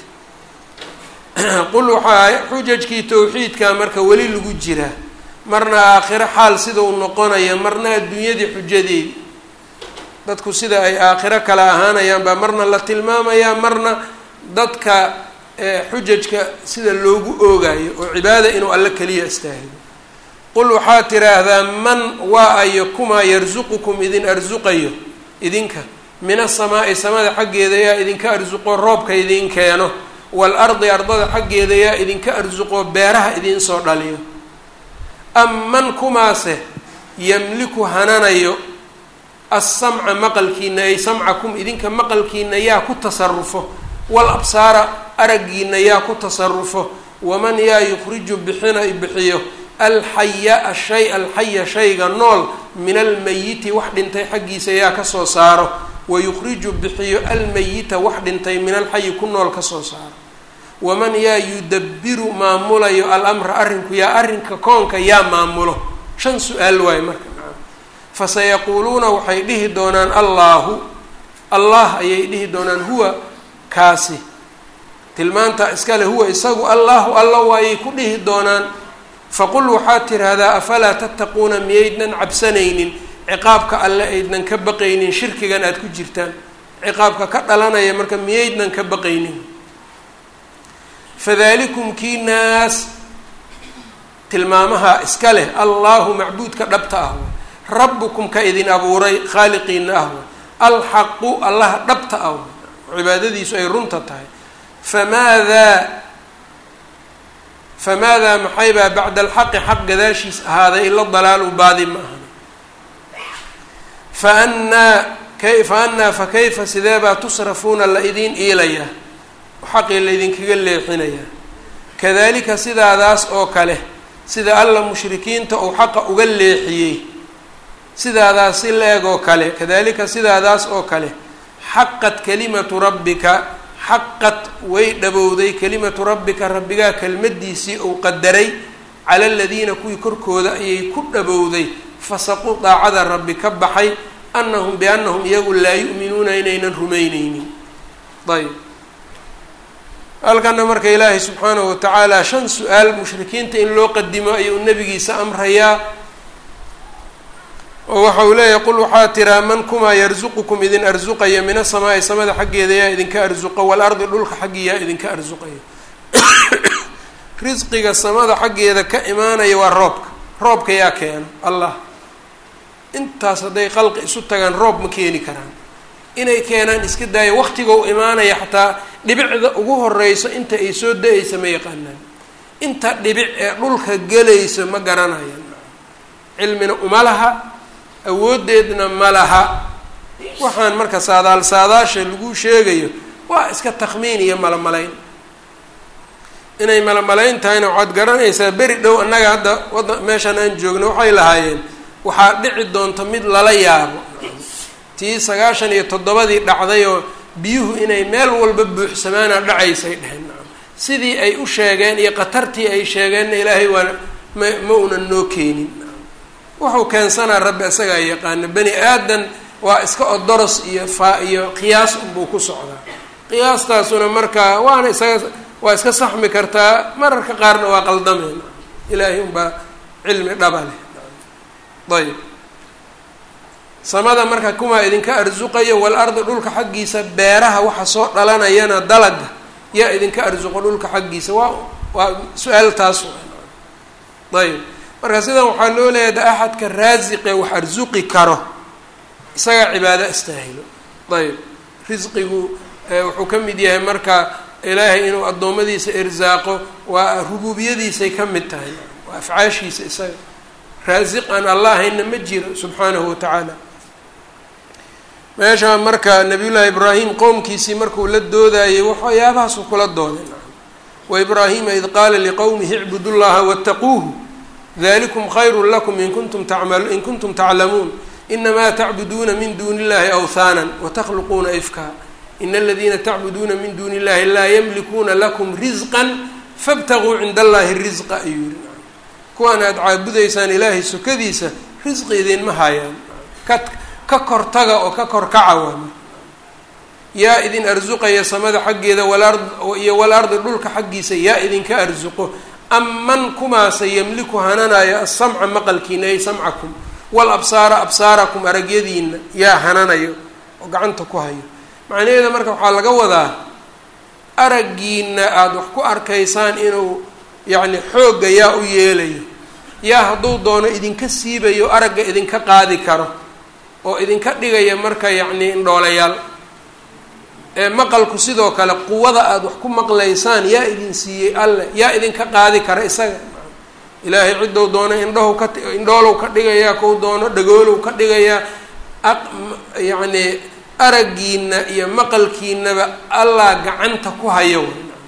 qul waxaa xujajkii towxiidkaa marka weli lagu jiraa, marna aakhiro xaal sida uu noqonaya, marna adduunyadii xujadeedii dadku sida ay aakhiro kala ahaanayaan baa marna la tilmaamayaa, marna dadka xujajka sida loogu oogayo oo cibaada inuu alle keliya istaahido. qul waxaa tiraahdaa man waa ayo kumaa yarsuqukum idin arsuqayo idinka min asamaa'i samada xaggeeda yaa idinka arsuqo roobka idin keeno, waalardi ardada xaggeeda yaa idinka arsuqo beeraha idin soo dhaliyo. am man kumaase yamliku hananayo assamca maqalkiina ay samcakum idinka maqalkiina yaa ku tasarufo, wal absaara araggiina yaa ku tasarufo, waman yaa yukhriju bixiyo alxaya ashay alxaya shayga nool min almayiti wax dhintay xaggiisa yaa kasoo saaro, wayukhriju bixiyo almayita wax dhintay min alxayi ku nool kasoo saaro waman yaa yudabbiru maamulayo alamra arrinku yaa arrinka koonka yaa maamulo 5 su-aal waaye marka fasayaquuluuna waxay dhihi doonaan allaahu allah ayay dhihi doonaan huwa kaasi tilmaanta iskale huwa isagu allaahu alla waayay ku dhihi doonaan faqul waxaad tirahdaa afalaa tattaquuna miyaydnan cabsanaynin ciqaabka alle aydnan ka baqaynin shirkigan aad ku jirtaan ciqaabka ka dhalanaya marka miyaydnan ka baqaynin fadalikum kii naas tilmaamaha iska leh allaahu macbuudka dhabta ah rabbukum ka idin abuuray khaaliqiina ah alxaqu allah dhabta ah cibaadadiisu ay runta tahay famaadaa maxaybaa bacda alxaqi xaq gadaashiis ahaaday ila dalaalu baadi ma ahan faannaa fakayfa sideebaa tusrafuuna la idiin iilayaa xaqii laydinkaga leexinayaa kadalika sidaadaas oo kale sida alla mushrikiinta uu xaqa uga leexiyey sidaadaas si la-eg oo kale kadalika sidaadaas oo kale xaqat kalimatu rabbika xaqat way dhabowday kalimatu rabbika rabbigaa kelmadiisii uu qadaray cala aladiina kuwii korkooda ayay ku dhabowday fasaquu daacada rabbi ka baxay annahum biannahum iyagu laa yu'minuuna inaynan rumaynaynin ayb halkana marka ilaahay subxaanahu watacaala 5 su-aal mushrikiinta in loo qadimo ayuu nabigiisa amrayaa oo waxa uu leeyahay qul waxaa tiraa man kumaa yarsuqukum idin arsuqaya min asamaa'i samada xaggeeda yaa idinka arsuqa waalardi dhulka xaggii yaa idinka arsuqaya risqiga samada xaggeeda ka imaanaya waa roobka yaa keeno allah intaas hadday khalqi isu tagaan roob ma keeni karaan inay keenaan iska daaya waqtigou imaanaya xataa dhibicda ugu horeyso inta ay soo da-aysa ma yaqaanaan inta dhibic ee dhulka gelayso ma garanayaan cilmina uma laha awoodeedna ma laha waxaan marka saadaasha lagu sheegayo waa iska takhmiin iyo malamalayn inay malamalayn tahayna waxaad garanaysaa beri dhow annaga hadda meeshaan aan joogno waxay lahaayeen waxaa dhici doonta mid lala yaabo tii 97 dhacdayoo biyuhu inay meel walba buuxsamaana dhacaysay dheheen sidii ay u sheegeen iyo qatartii ay sheegeenna ilaahay waa ma unan noo keenin wuxuu keensanaa rabbi isagaa yaqaana bani aadan waa iska odoros iyo qiyaas unbuu ku socdaa qiyaastaasuna marka waana waa iska saxmi kartaa mararka qaarna waa qaldameen ilaahay unbaa cilmi dhaba leh ayb samada marka kumaa idinka arsuqayo walardi dhulka xaggiisa beeraha waxa soo dhalanayana dalaga yaa idinka arsuqo dhulka xaggiisa waa su-aal taas ayb marka sidan waxaa loo leeyahay axadka raasiqe wax arsuqi karo isagaa cibaado istaahilo ayb risqigu wuxuu ka mid yahay marka ilaahay inuu addoommadiisa irsaaqo waa rubuubiyadiisay ka mid tahay waa afcaashiisa isaga raasiq aan allahayna ma jiro subxaanahu watacaala meeshaa marka nabiyullaahi ibraahim qowmkiisii markuu la doodayay waxyaabahaasuu kula dooday wa ibraahima id qaala liqowmihi icbudu llaha wattaquuhu dalikum khayru lakum in kuntum taclamuun inamaa tacbuduuna min duuni illahi awhaanan watakhluquuna ifkaa ina aladiina tacbuduuna min duuni illahi laa yamlikuuna lakum risqan fabtaguu cinda allahi risqa ayuu yihi kuwaan aada caabudaysaan ilaahay sokadiisa risqi idinma hayaan ka kortaga oo ka korkaca waa yaa idin arsuqaya samada xaggeeda iyo walardi dhulka xaggiisa yaa idinka arsuqo aman kumaasa yamliku hananayo asamca maqalkiina ay samcakum walabsaara absaarakum aragyadiina yaa hananayo oo gacanta ku hayo macnaheeda marka waxaa laga wadaa araggiina aada wax ku arkaysaan inuu yacni xoogga yaa u yeelayo yaa hadduu doono idinka siibayo aragga idinka qaadi karo oo idinka dhigaya marka yacni indhoolayaal maqalku sidoo kale quwada aada wax ku maqlaysaan yaa idin siiyey alle yaa idinka qaadi kara isaga ilaahay ciddou doono indhoolow ka dhigayaa kou doono dhagoolow ka dhigayaa yacni araggiina iyo maqalkiinaba allah gacanta ku hayo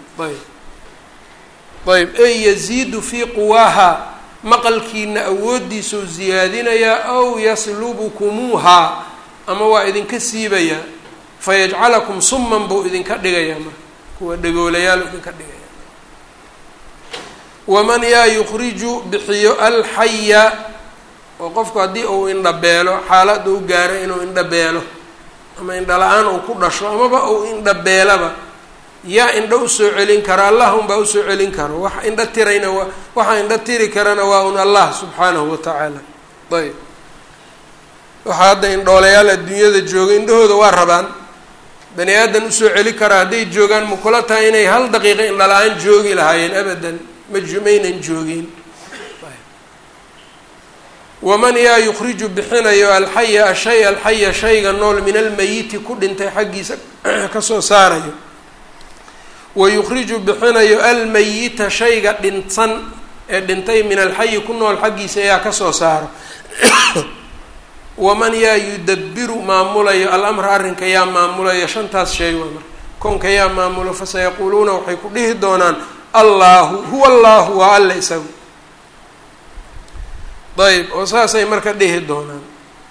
ayb ey yaziidu fii quwaaha maqalkiina awooddiisau ziyaadinayaa aw yaslubukumuuhaa ama waa idinka siibayaa fayajcalakum summan buu idinka dhigayaa marka kuwa dhagoolayaal idinka dhigaya. waman yaa yukhriju bixiyo alxaya oo qofku haddii uu indhabeelo xaalada u gaaro inuu indhabeelo ama indhala-aan uu ku dhasho amaba uu indhabeelaba yaa indho usoo celin kara allah unbaa usoo celin karo wax indha tirayna waxa indha tiri karana waa un allah subxaanahu watacaala. ayb waxaa hadda indhoolayaal adduunyada jooga indhahooda waa rabaan bani aadan usoo celi karaa hadday joogaan ma kula tahay inay hal daqiiqa indhala-aan joogi lahaayeen abadan maynan joogin. waman yaa yukhriju bixinayo alxaya ashay alxaya shayga nool min almayiti ku dhintay xaggiisa kasoo saarayo wayukhriju bixinayo almayita shayga dhintsan ee dhintay min alxayi ku nool xaggiisa ayaa kasoo saaro. waman yaa yudabiru maamulayo alamra arrinka yaa maamulayo shantaas shay waa marka koonka yaa maamulo fasayaquuluuna waxay ku dhihi doonaan allahu huwa allahu waa alle isagu. ayb oo saasay marka dhihi doonaan.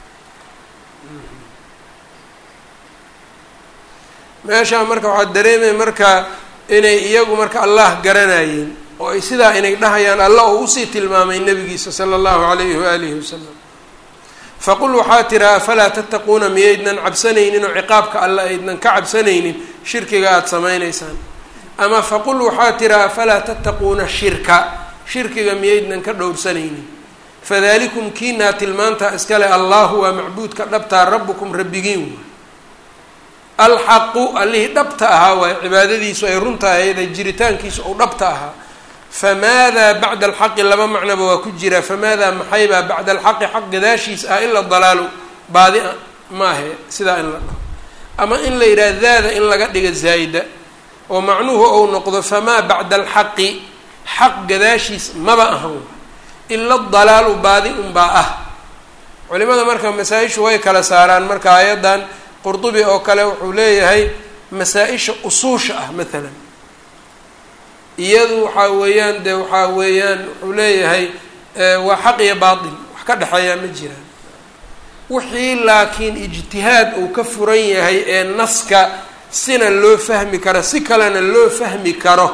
meeshaa marka waxaa dareemaya marka inay iyagu marka allah garanayeen oo ay sidaa inay dhahayaan alla oo usii tilmaamay nabigiisa sala allahu calayhi waalihi wasalam. faqul waxaa tiraa afalaa tattaquuna miyaydnan cabsanaynin oo ciqaabka alla aydnan ka cabsanaynin shirkiga aada samaynaysaan. ama faqul waxaa tiraa afalaa tattaquuna shirkiga miyaydnan ka dhowrsanaynin. fadalikum kiinaa tilmaantaa iskale allahu waa macbuudka dhabtaa rabbukum rabbigiin waay alxaqu allihii dhabta ahaa waay cibaadadiisu ay runta ahayd jiritaankiisu ou dhabta ahaa. famaadaa bacda alxaqi laba macnoba waa ku jiraa famaadaa maxaybaa bacda alxaqi xaq gadaashiis ah ila dalaalu baadi maahe sidaa in la dhaho ama in la yidhaha daada in laga dhiga zaayida oo macnuhu ou noqdo famaa bacda alxaqi xaq gadaashiis maba ahan ila dalaalu baadi unbaa ah. culimada marka masaa-ishu way kala saaraan marka aayaddan qurdubi oo kale wuxuu leeyahay masaa-isha usuusha ah maalan iyadu waxaa weeyaan de waxaa weeyaan wuxuu leeyahay waa xaq iyo baatil wax ka dhexeeyaa ma jiraan. wixii laakiin ijtihaad uu ka furan yahay ee naska sina loo fahmi karo si kalena loo fahmi karo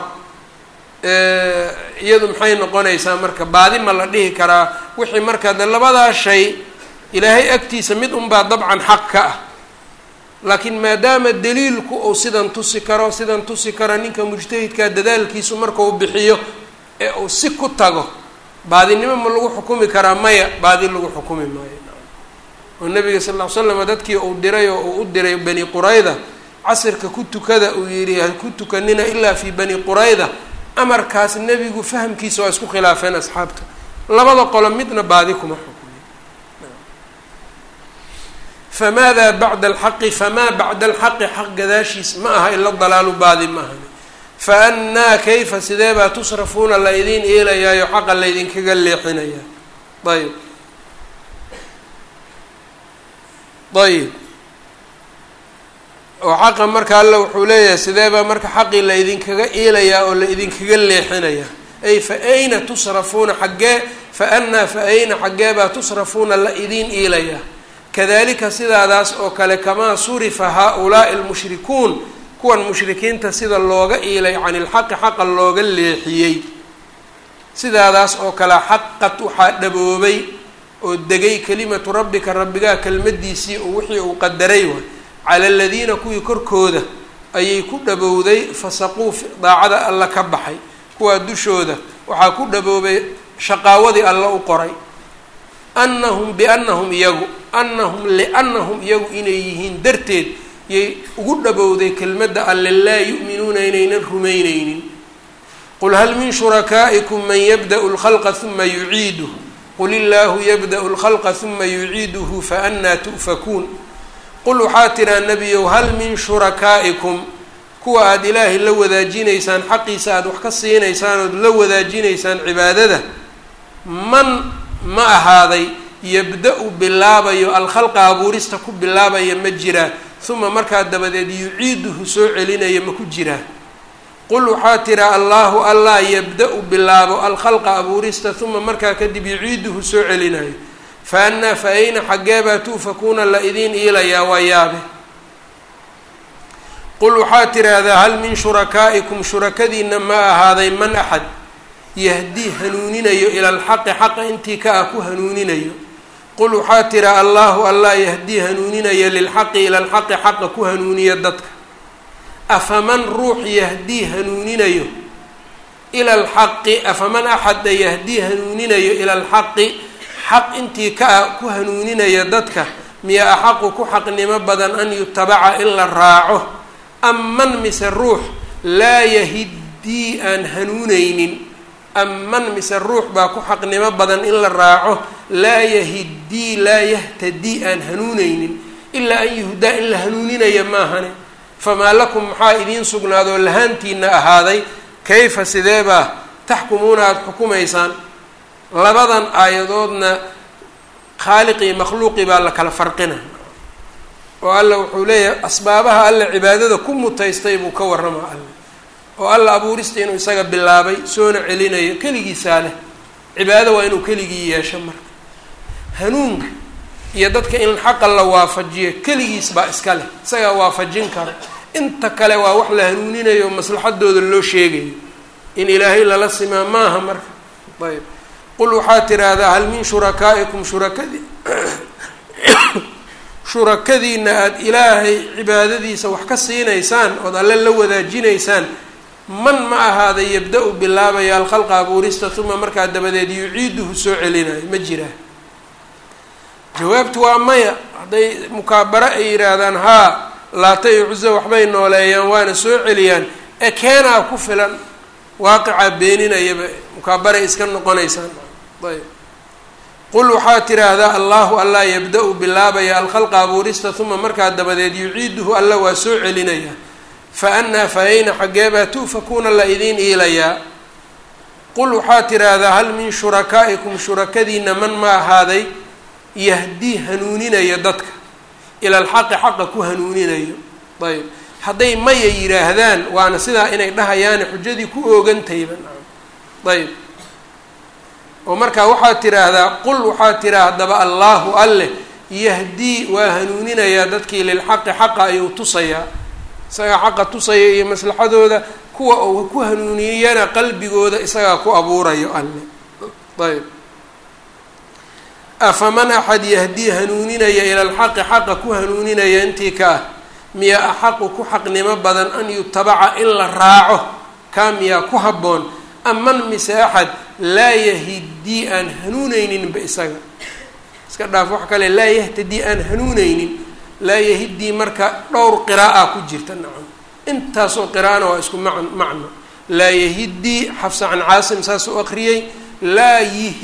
iyadu maxay noqonaysaa marka baadi ma la dhihi karaa wixii marka de labadaa shay ilaahay agtiisa mid unbaa dabcan xaq ka ah laakiin maadaama daliilku uu sidan tusi karo ninka mujtahidkaa dadaalkiisu markau bixiyo ee uu si ku tago baadinimo ma lagu xukumi karaa maya baadi lagu xukumi maayo. oo nabiga sal ll ly slam dadkii uu diray oo uu u diray bani qurayda casirka ku tukada uu yidhi ha ku tukanina ilaa fi bani qurayda amarkaas nebigu fahamkiisa waa isku khilaafeen asxaabta labada qolo midna baadi kuma xukumin. famaada bacda alxaqi famaa bacda alxaqi xaq gadaashiis ma aha ila dalaalu baadi ma ahani. fa annaa kayfa sidee baa tusrafuuna la idiin eelayaayo xaqa laydinkaga leexinaya. ayb oo xaqa marka alla wuxuu leeyahay sidee baa marka xaqii la idinkaga eelayaa oo la idinkaga leexinayaa. ay fa ayna tusrafuuna xaggee fa annaa fa ayna xaggee baa tusrafuuna la idiin eelayaa. kadalika sidaadaas oo kale kamaa surifa haa-ulaa'i almushrikuun kuwan mushrikiinta sida looga iilay cani ilxaqi xaqa looga leexiyey sidaadaas oo kale xaqad waxaa dhaboobay oo degay kelimatu rabbika rabbigaa kelmadiisii oo wixii uu qadaray waay cala aladiina kuwii korkooda ayay ku dhabowday fasaquu daacada alla ka baxay kuwaa dushooda waxaa ku dhaboobay shaqaawadii alla u qoray annahum biannahum iyagu annahum liannahum iyagu inay yihiin darteed yay ugu dhabowday kelmadda alle laa yu'minuuna inaynan rumaynaynin. qul hal min shurakaa'ikum man yabda'u lkhalqa huma yuciiduh qul illaahu yabda'u lkhalqa huma yuciiduhu fa annaa tu'fakuun. qul waxaa tiraa nebiyow hal min shurakaa'ikum kuwa aada ilaahay la wadaajinaysaan xaqiisa aada wax ka siinaysaan ood la wadaajinaysaan cibaadada man ma ahaaday yabda-u bilaabayo alkhalqa abuurista ku bilaabaya ma jiraa uma markaa dabadeed yuciiduhu soo celinaya ma ku jiraa. qul waxaa tiraa allaahu allah yabda-u bilaabo alkhalqa abuurista uma markaa kadib yuciiduhu soo celinayo fa annaa fa ayna xaggeebaa tu'fakuuna la idiin iilayaa waa yaabe. qul waxaad tidhaahdaa hal min shurakaa'ikum shurakadiina ma ahaaday man axad yahdii hanuuninayo ila alxaqi xaqa intii ka ah ku hanuuninayo. qul waxaad tidhaa allaahu allah yahdii hanuuninaya lilxaqi ila alxaqi xaqa ku hanuuniya dadka. afaman ruux yahdii hanuuninayo ila alxaqi afaman axada yahdii hanuuninayo ila alxaqi xaq intii ka ah ku hanuuninaya dadka miya axaqu ku xaqnimo badan an yutabaca in la raaco aman mise ruux laa yahiddii aan hanuuneynin aman mise ruux baa ku xaqnimo badan in la raaco laa yahiddii laa yahtadii aan hanuuneynin ilaa an yuhdaa in la hanuuninaya maahane. famaa lakum maxaa idiin sugnaadoo lahaantiina ahaaday kayfa sideebaa taxkumuuna aada xukumaysaan. labadan aayadoodna khaaliqii makhluuqii baa la kala farqina oo alla wuxuu leeyahay asbaabaha alla cibaadada ku mutaystay buu ka warramaa alla oo alla abuurista inuu isaga bilaabay soona celinayo keligiisaa leh. cibaado waa inuu keligii yeesho marka. hanuunka iyo dadka in xaqa la waafajiyo keligiis baa iska leh, isagaa waafajin karo. inta kale waa wax la hanuuninayo maslaxadooda loo sheegayo, in ilaahay lala simaa maaha marka. ayb qul waxaad tidhaahdaa hal min shurakaa'ikum shurakadiina aada ilaahay cibaadadiisa wax ka siinaysaan ood alle la wadaajinaysaan man ma ahaaday yabda-u bilaabaya alkhalqa abuurista uma markaa dabadeed yuciiduhu soo celinayo ma jiraa. jawaabtu waa maya. hadday mukaabaro ay yidhaahdaan haa laata iyo cuso waxbay nooleeyaan waana soo celiyaan ee keenaa ku filan waaqicaa beeninayaba mukaabaray iska noqonaysaan. ayb qul waxaad tidhaahdaa allaahu allah yabda-u bilaabaya alkhalqa abuurista uma markaa dabadeed yuciiduhu alla waa soo celinaya. fa annaa fa ayna xaggeebaa tu'fakuuna la idiin iilayaa. qul waxaad tidhaahdaa hal min shurakaa'ikum shurakadiina man ma ahaaday yahdii hanuuninayo dadka ila alxaqi xaqa ku hanuuninayo. ayb hadday maya yidhaahdaan waana sidaa inay dhahayaane xujadii ku oogantayba. ayb oo markaa waxaad tidhaahdaa qul waxaad tidhaha haddaba allaahu alleh yahdii waa hanuuninayaa dadkii lilxaqi xaqa ayuu tusayaa, isagaa xaqa tusaya iyo maslaxadooda kuwa uu ku hanuuniyana qalbigooda isagaa ku abuurayo alle. ayb afaman axad yahdii hanuuninaya ila alxaqi xaqa ku hanuuninaya intii ka ah miyaa axaqu ku xaqnimo badan an yutabaca in la raaco kaa miyaa ku habboon aman mise axad laa yahiddii aan hanuuneyninba isaga iska dhaaf wax kale laa yahtadii aan hanuuneynin. laa yahiddii marka dhowr qira'a ku jirta nacam intaasoo qiraa'ana waa isku macno. laa yahiddii xafsa can caasim saas u aqriyey. laa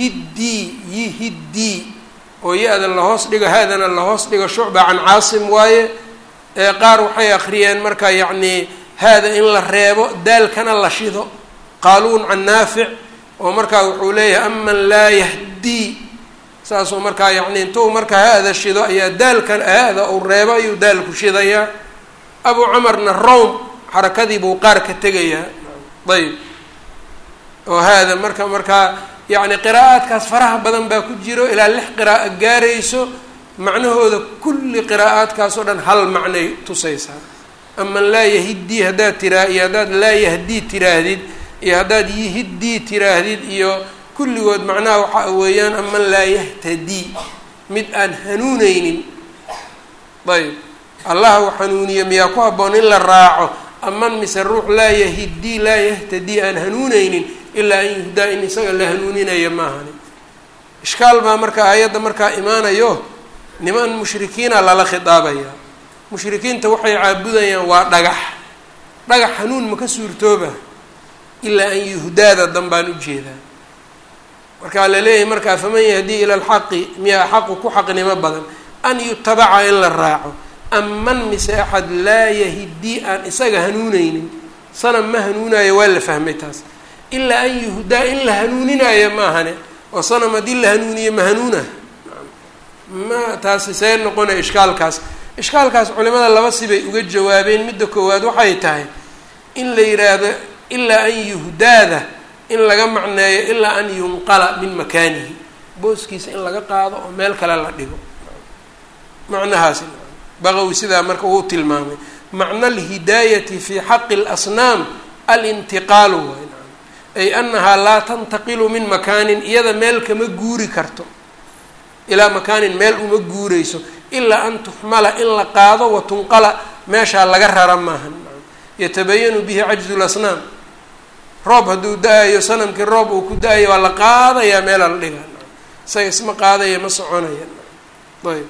yihiddii oo ya-da lahoos dhigo haadana lahoos dhigo shucba can caasim waaye. qaar waxay aqriyeen marka yacnii haada in la reebo daalkana la shido qaaluun can naafic oo markaa wuxuu leeyahay aman laa yahdii saasoo markaa yacni intuu markaa haada shido ayaa daalkan haada uu reebo ayuu daalku shidayaa. abu camarna rowm xarakadii buu qaar ka tegayaa. ayb oo haada markaa yacni qiraa'aadkaas faraha badan baa ku jiro ilaa 6 qiraa'a gaarayso macnahooda kulli qiraa'aadkaasoo dhan hal macnay tusaysaa. aman laa yahiddii haddaad tiraa iyo haddaad laa yahdii tiraahdid iyo haddaad yihiddii tiraahdid iyo kulligood macnaha waxaa weeyaan aman laa yahtadii mid aan hanuuneynin. ayb allah u hanuuniye miyaa ku habboon in la raaco aman mise ruux laa yahiddii laa yahtadii aan hanuuneynin ilaa an yuhdaa in isaga la hanuuninaya maahani. ishkaal baa marka aayadda markaa imaanayo niman mushrikiina lala khidaabayaa. mushrikiinta waxay caabudayaan waa dhagax hanuun ma ka suurtooba ilaa an yuhdaada danbaan ujeedaa. markaa la leeyahay markaa faman yahdii ila alxaqi miyaa xaqu ku xaqnimo badan an yutabaca in la raaco aman mise axad laa yahiddii aan isaga hanuuneynin. sanam ma hanuunayo waa la fahmay taas. ilaa an yuhdaa in la hanuuninaayo maahane oo sanam haddii la hanuuniyo ma hanuuna ma taasi see noqonaya. ishkaalkaas culimada laba sibay uga jawaabeen. midda koowaad waxay tahay in la yidhaahdo ilaa an yuhdaada in laga macneeyo ilaa an yunqala min makaanihi booskiisa in laga qaado oo meel kale la dhigo. macnahaasi baqawi sidaa marka uu tilmaamay. macna alhidaayati fi xaqi اlasnaam alintiqaalu waay ay annahaa laa tantaqilu min makaanin, iyada meel kama guuri karto, ilaa makaanin meel uma guureyso, ilaa an tuxmala in la qaado wa tunqala meeshaa laga rara maahan. yatabayanu bihi cajzu lasnaam, roob hadduu da-ayo sanamkii roob uu ku da-ayo waa la qaadayaa meela la dhiga, isaga isma qaadaya ma soconaya. ayb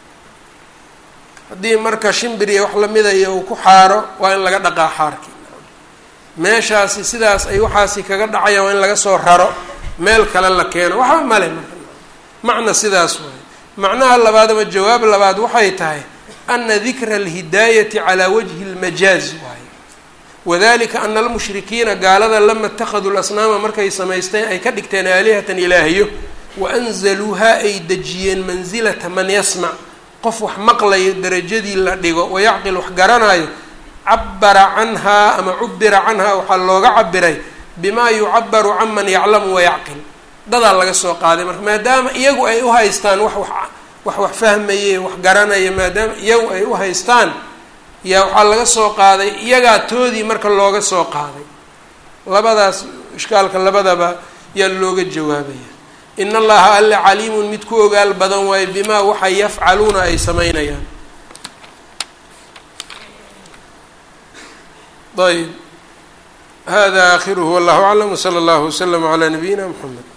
haddii marka shimbiriya wax lamidaya uu ku xaaro waa in laga dhaqaa xaarkii, meeshaasi sidaas ay waxaasi kaga dhacayaan waa in laga soo raro meel kale la keeno, waxba male marka macna sidaas waaye. macnaha labaad ama jawaab labaad waxay tahay ana dikra alhidaayati calaa wajhi lmajaaz waaye. wadalika ana almushrikiina gaalada lama itakaduu lasnaama markay samaysteen ay ka dhigteen aalihatan ilaahiyo, waanzaluuhaa ay dejiyeen mansilata man yasmac, qof wax maqlayo darajadii la dhigo, wayacqil wax garanaayo, cabara canhaa ama cubira canhaa waxaa looga cabiray bimaa yucabaru can man yaclamu wayacqil, dadaa laga soo qaaday. marka maadaama iyagu ay u haystaan wax fahmaye wax garanaya, maadaama iyagu ay u haystaan yaa waxaa laga soo qaaday iyagaa toodii marka looga soo qaaday. labadaas ishkaalka labadaba yaa looga jawaabaya. in allaha alla caliimun mid ku ogaal badan waayo bimaa waxa yafcaluuna ay samaynayaan. ayb hada akhiruhu wallahu aclam wsala allahu waslama calaa nabiyina mxamed.